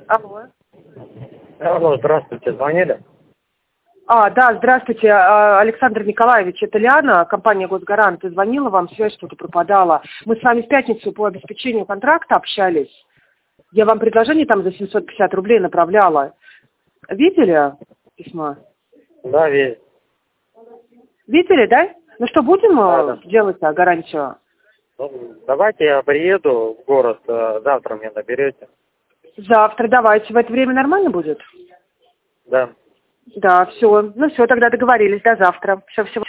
Алло. Алло, здравствуйте, звонили? Да, здравствуйте, Александр Николаевич, это Лиана, компания «Госгарант». Звонила вам, связь что-то пропадала. Мы с вами в пятницу по обеспечению контракта общались. Я вам предложение там за 750 рублей направляла. Видели письмо? Да, видел. Видели, да? Ну что, будем Да. делать гарантию? Ну, давайте я приеду в город, завтра мне наберете. Завтра давайте. В это время нормально будет? Да. Да, все. Ну все, тогда договорились. До завтра. Все.